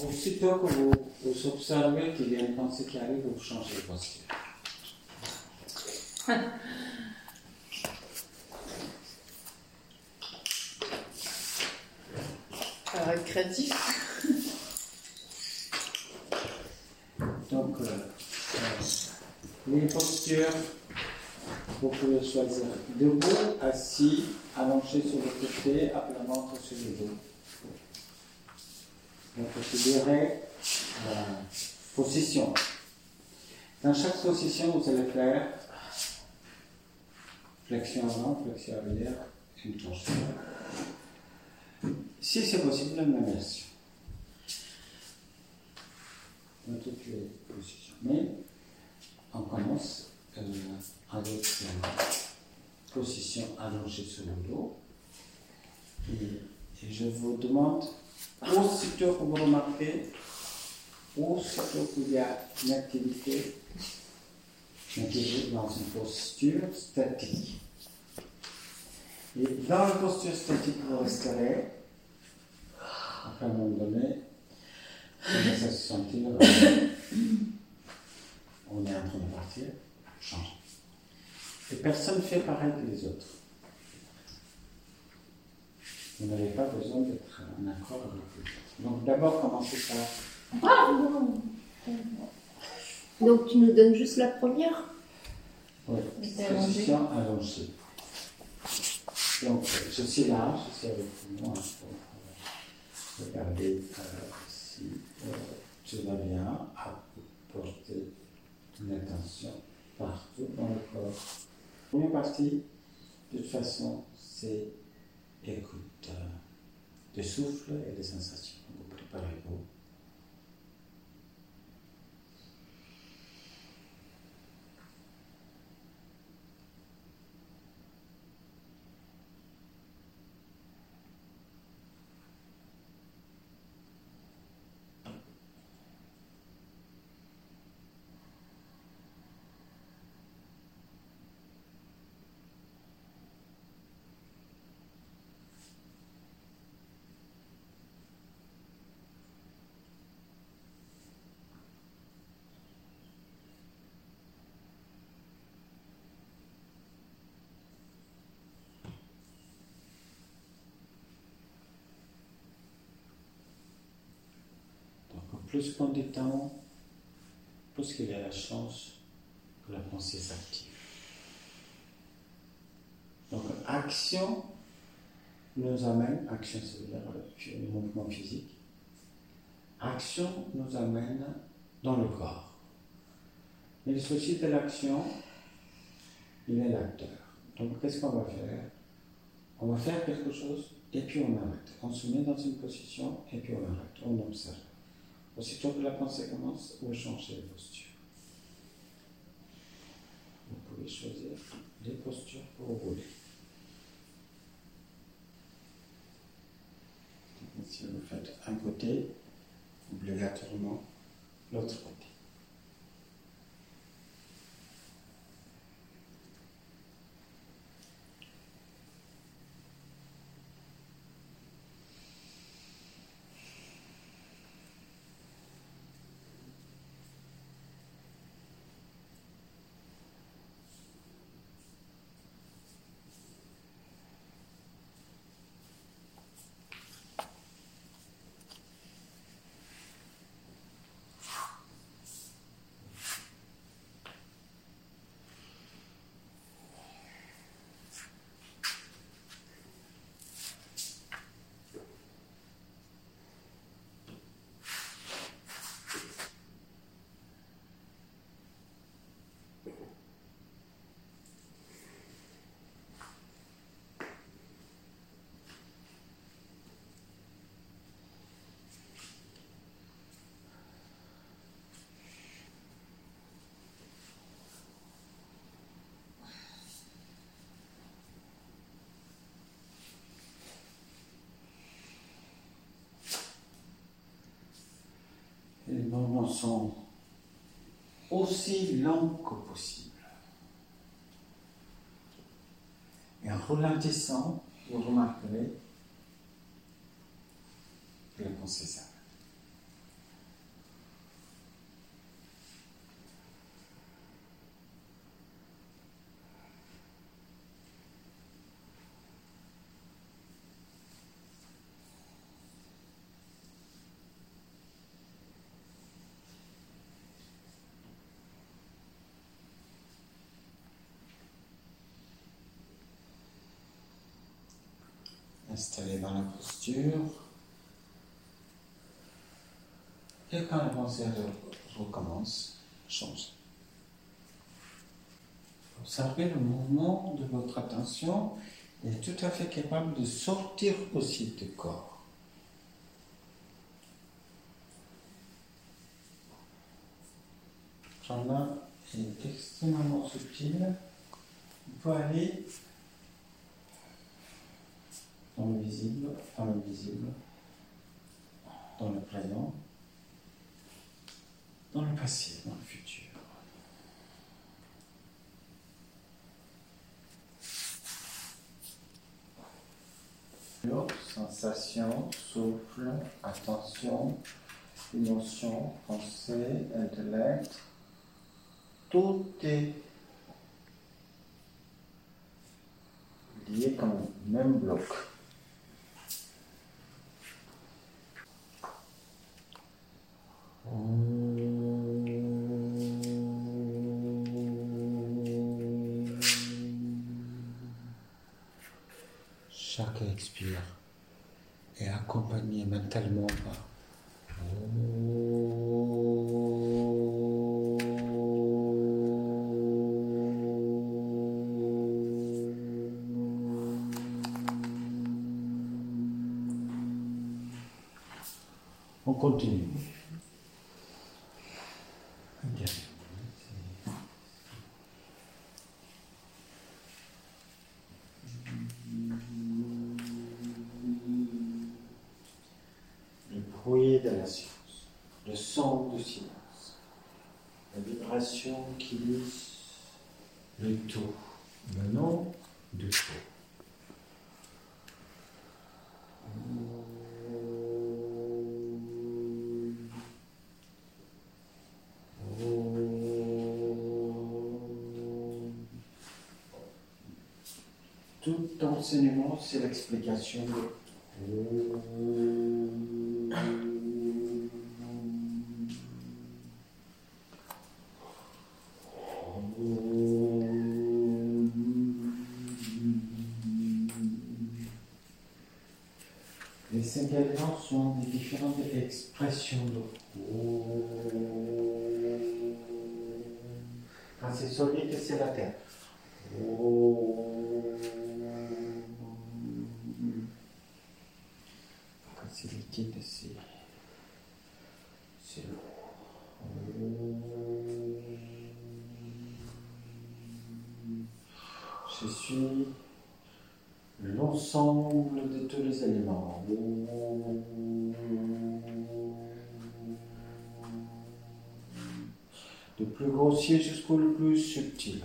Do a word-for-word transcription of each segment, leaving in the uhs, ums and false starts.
aussitôt que vous, vous observez qu'il y a une pensée qui arrive, vous changez de posture. Ça va être créatif. Donc, euh, euh, les postures, vous pouvez choisir debout, assis, allongé sur le côté, à plat ventre sur le dos. Donc, je dirais euh, position. Dans chaque position, vous allez faire flexion avant, flexion arrière, une planche. Si c'est possible, la même version. Dans toutes les positions. Mais on commence euh, avec la position allongée sur le dos. Et, et je vous demande, aussitôt que vous remarquez, aussitôt qu'il y a une activité, d'intégrer dans une posture statique. Et dans la posture statique, vous resterez, à un moment donné, vous allez se sentir, euh, on est en train de partir, change. Et personne ne fait pareil que les autres. Vous n'avez pas besoin d'être en accord avec les autres. Donc d'abord, commencez par... Ah non. Donc tu nous donnes juste la première? Oui, position allongée. Donc je suis là, je suis avec vous pour euh, regarder euh, si euh, tout va bien, à porter une attention partout dans le corps. La première partie, de toute façon, c'est écoute euh, des souffles et des sensations. Vous préparez-vous. Plus qu'on dit temps, plus qu'il y a la chance que la pensée s'active. Donc, action nous amène, action c'est-à-dire le mouvement physique, action nous amène dans le corps. Mais le souci de l'action, il est l'acteur. Donc, qu'est-ce qu'on va faire? On va faire quelque chose et puis on arrête. On se met dans une position et puis on arrête, on observe. Aussitôt que la pensée commence, vous changez de posture. Vous pouvez choisir des postures pour rouler. Si vous faites un côté, obligatoirement l'autre côté. Les mouvements sont aussi longs que possible. Et en ralentissant, vous remarquerez que la pensée s'arrête. installez dans la posture. Et quand la pensée recommence, changez. Observez le mouvement de votre attention. Il est tout à fait capable de sortir aussi du corps. Prana est extrêmement subtil. Il faut aller dans le visible, dans l'invisible, dans le présent, dans le passé, dans le futur. Sensation, souffle, attention, émotion, pensée, intellect, tout est lié comme un même bloc. Chaque expire est accompagné mentalement par on continue. De la silence, le son du silence, la vibration qui dit le tout, le nom du tout. Tout enseignement, c'est l'explication de les cinq éléments sont des différentes expressions de quand c'est solide, c'est la terre. Quand c'est liquide, c'est c'est l'eau. Je suis l'ensemble de tous les éléments. Du plus grossier jusqu'au le plus subtil.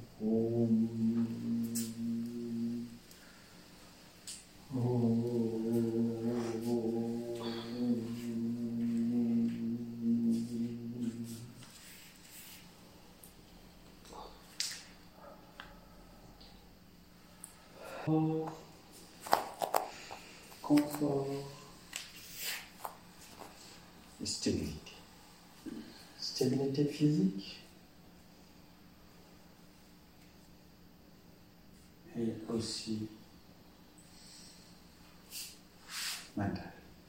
Confort et stabilité. Stabilité physique et aussi mentale.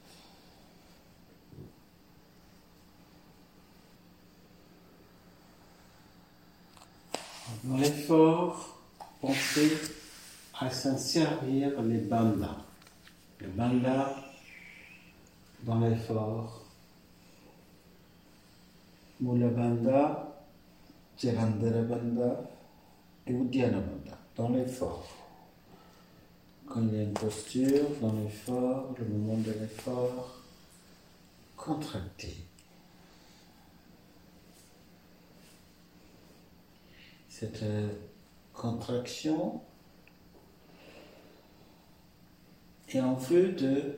Dans l'effort, pensez à s'en servir les bandhas. Le bandha dans l'effort. Mula bandha, Jalandhara bandha et Uddiyana bandha dans l'effort. Quand il y a une posture dans l'effort, le moment de l'effort, contracté. Cette contraction est en vue de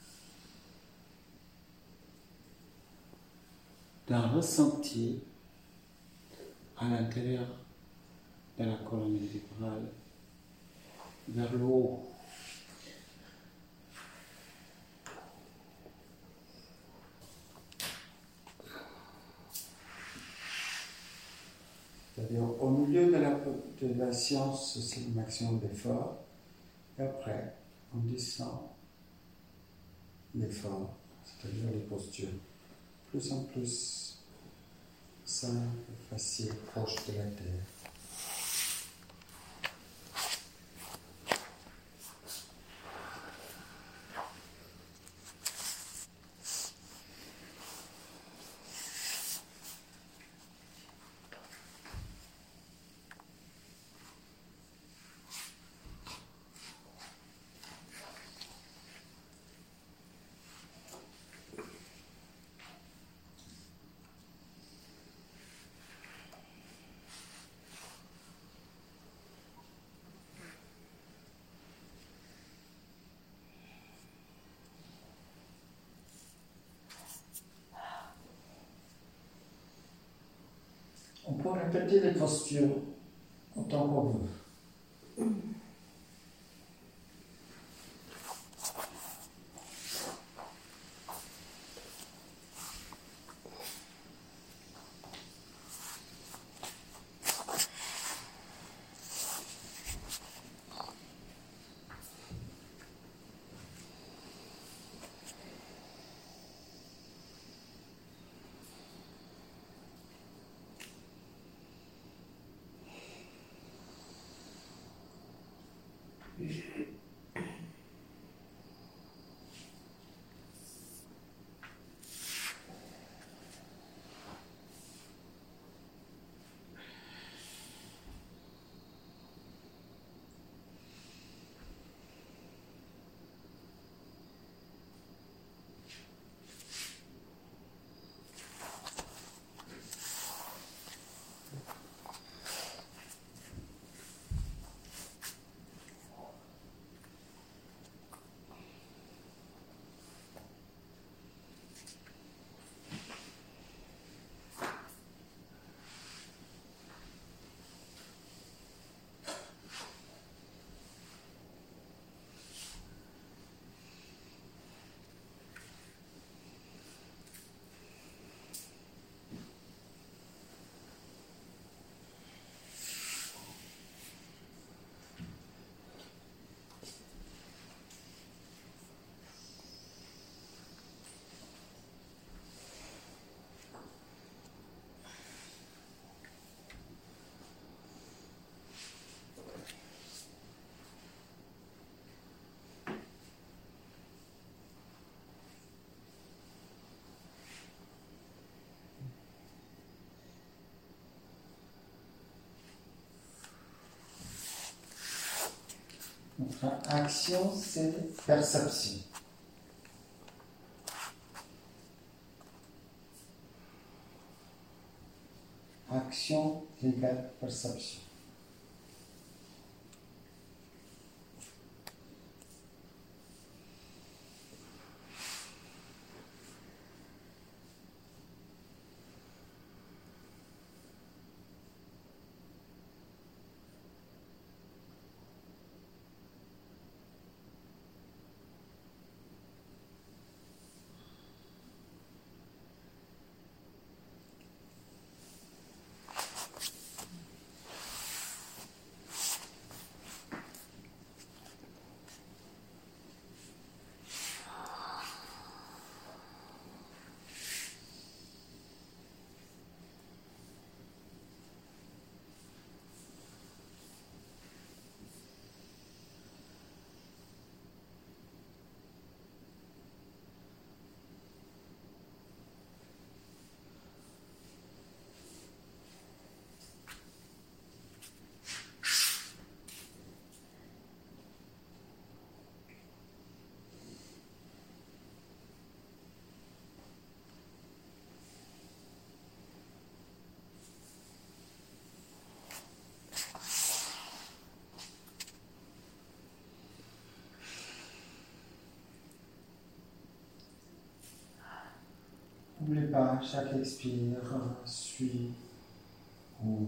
d'un ressenti à l'intérieur de la colonne vertébrale vers le haut. C'est-à-dire au milieu de la, de la science, c'est le maximum d'effort, et après, On descend l'effort, c'est-à-dire les postures, plus en plus simple, facile, proche de la terre. On peut répéter les postures autant qu'on veut. Notre action, c'est perception. Action égale perception. N'oubliez pas, chaque expire suit ou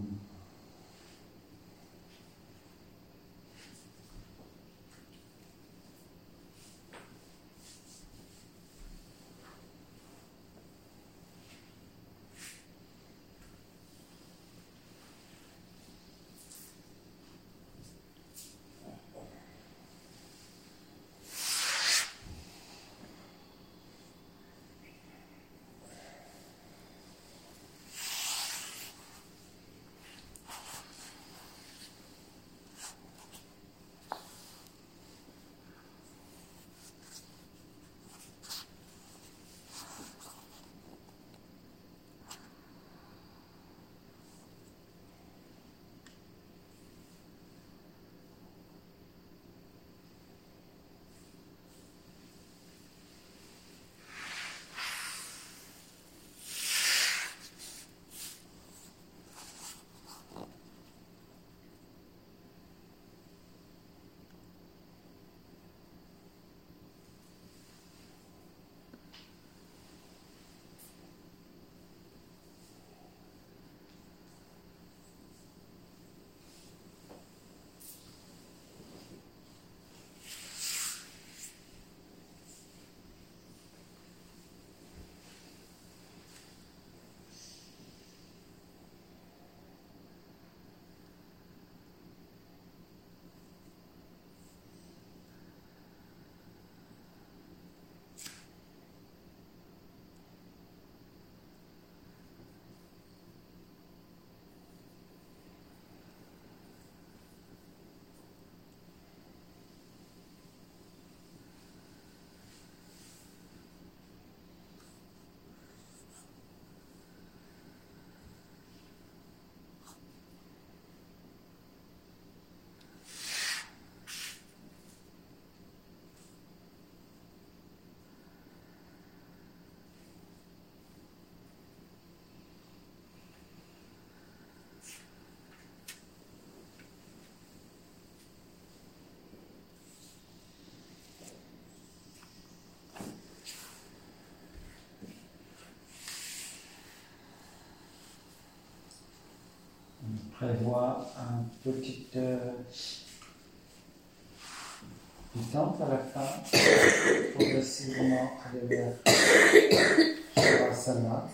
prévoit un petit euh, détente à la fin, progressivement aller vers Shavasana.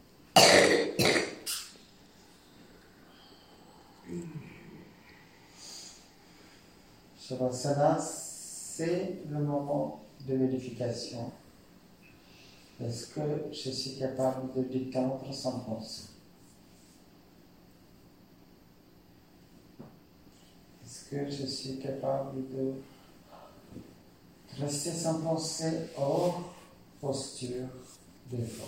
Shavasana, c'est le moment de vérification. Est-ce que je suis capable de détendre sans penser? Est-ce que je suis capable de rester sans penser hors posture d'effort?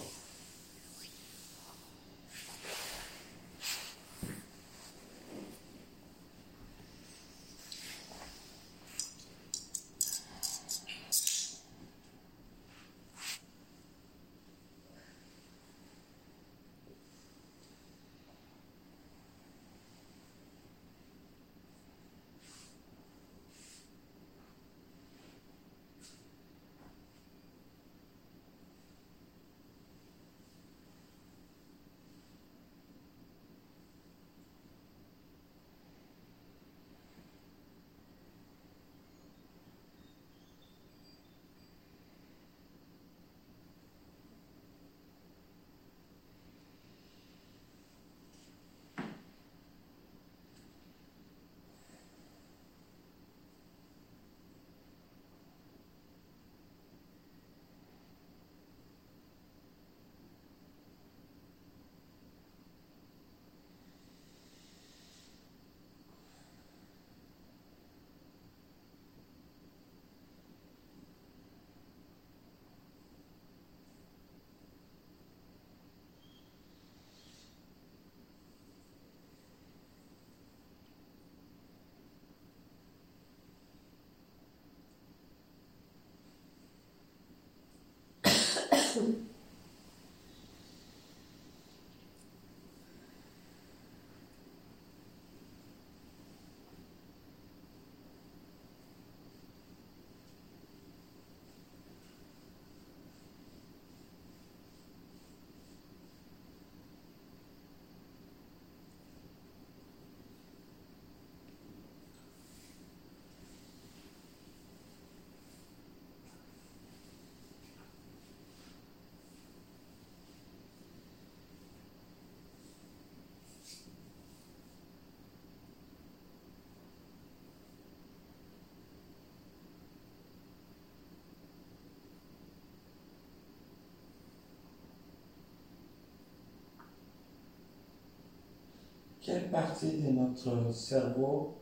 Quelle partie de notre cerveau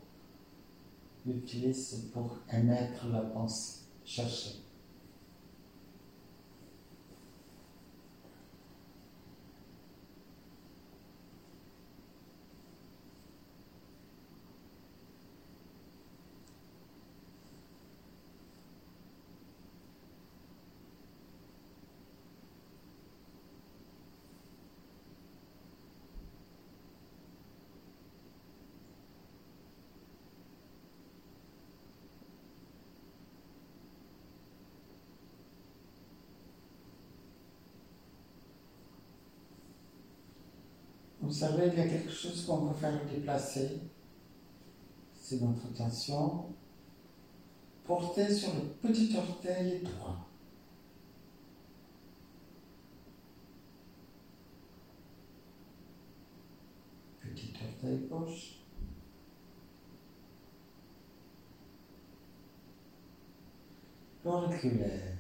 utilise pour émettre la pensée? Chercher. Vous savez, il y a quelque chose qu'on peut faire déplacer. C'est notre attention portée sur le petit orteil droit. Petit orteil gauche. L'auriculaire.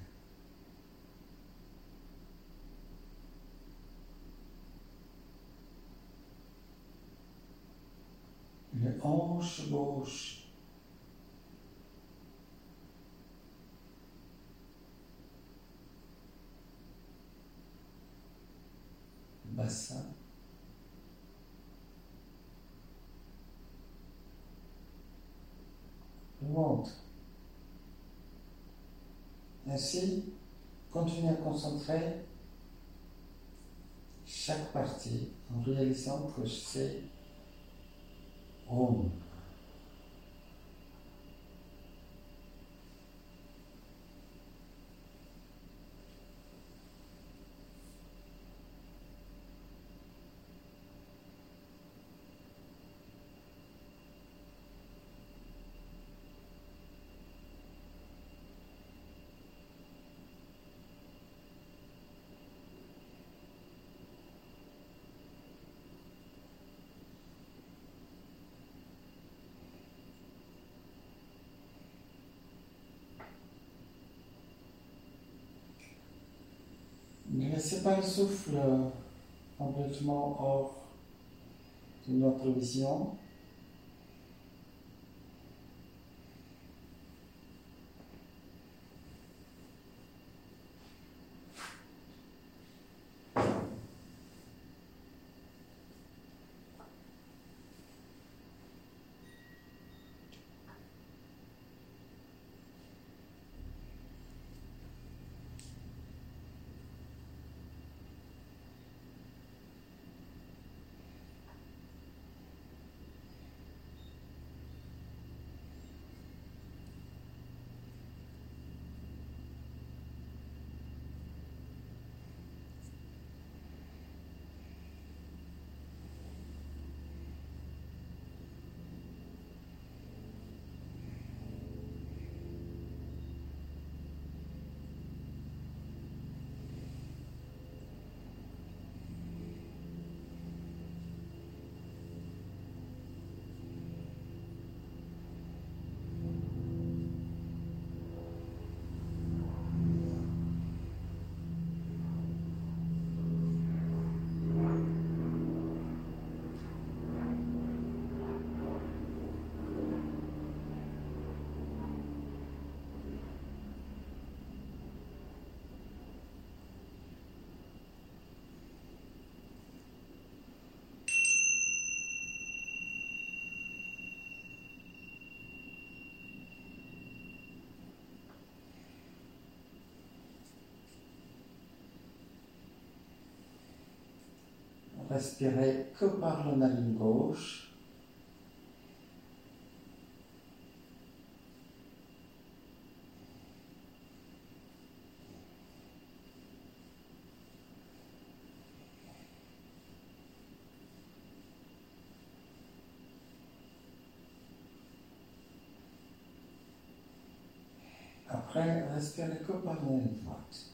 Le hanche gauche. Le bassin. Le ventre. Ainsi, continuez à concentrer chaque partie en réalisant que c'est Om. ne laissez pas le souffle complètement hors de notre vision. Respirez que par la narine gauche. Après, respirez que par la narine droite.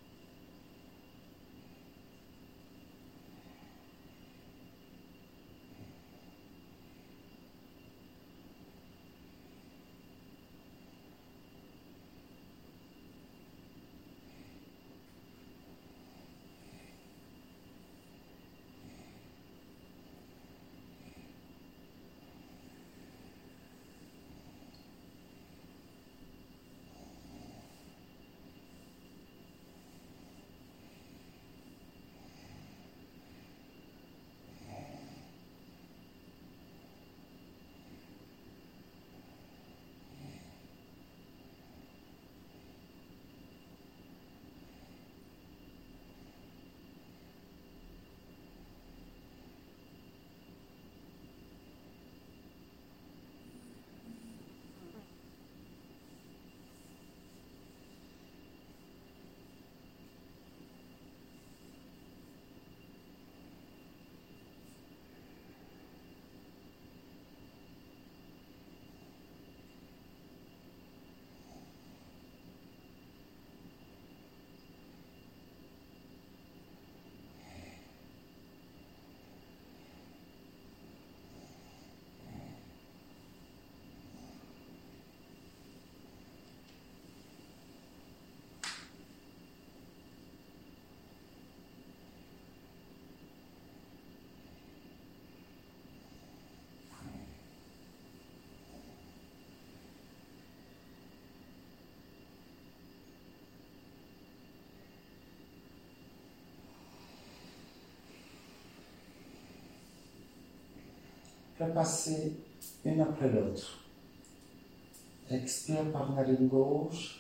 Repasser une après l'autre. Expire par narine gauche.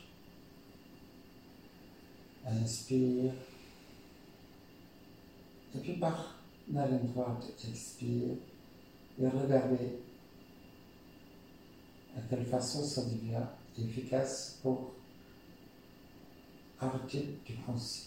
Inspire. Et puis par narine droite, expire. Et regardez de quelle façon ça devient efficace pour arrêter de penser.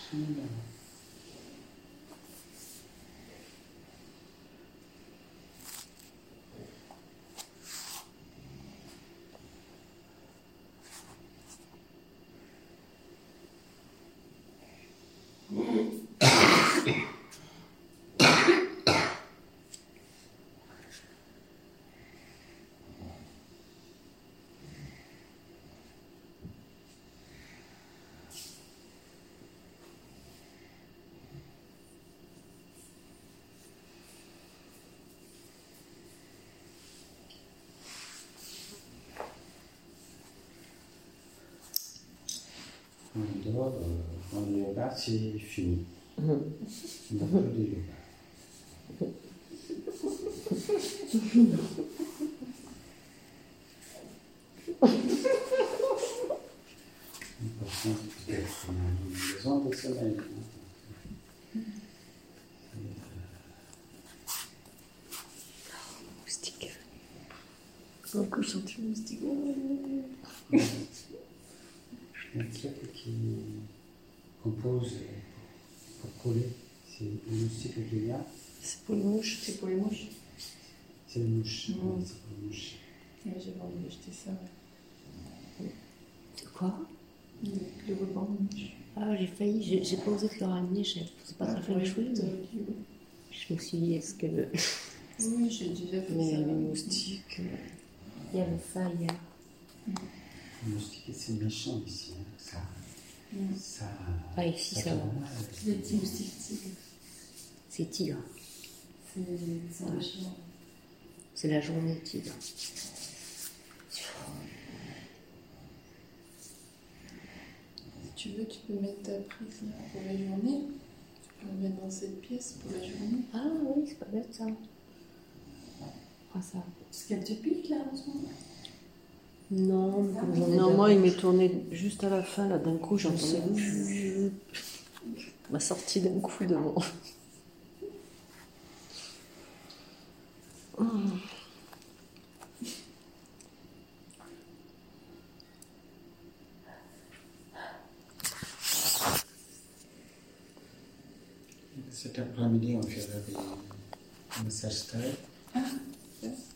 On dort, euh, le yoga, c'est fini. On n'a plus de yoga. On peut peut-être une maison de sommeil. Moustique. Un coup, je sens le moustique. Un truc qui compose pour coller, c'est le moustique qu'il y a. C'est pour les mouches. C'est pour les mouches. C'est les mouches. Mmh. Oui, c'est pour les mouches. Ouais, j'avais envie d'acheter ça. Ouais. C'est quoi? Le, le ruban de mouche. Ah, j'ai failli, j'ai, j'ai pas osé te le ramener, je c'est pas très feng shui, mais je me suis dit, est-ce que. Oui, j'ai déjà fait Mais ça. les moustiques, il y avait ça hier. Le moustique, c'est méchant ici. Hein. Ça, Mmh. ça, Ah, ici, ça fait va. mal. C'est des petits moustiques tigres. C'est tigre. C'est c'est méchant. C'est la journée tigre. Si tu veux, tu peux mettre ta prise là pour la journée. Tu peux la mettre dans cette pièce pour la journée. Ah oui, c'est pas bête ça. Ah, ça. Parce qu'elle te pique là en ce moment. Non, mais comme j'en ai Non, déjà- moi, il m'est tourné juste à la fin, là, d'un coup, j'entendais sais. plus. m'a sorti d'un coup devant. Cet après-midi, on fera des massages thaï. Ah, yes.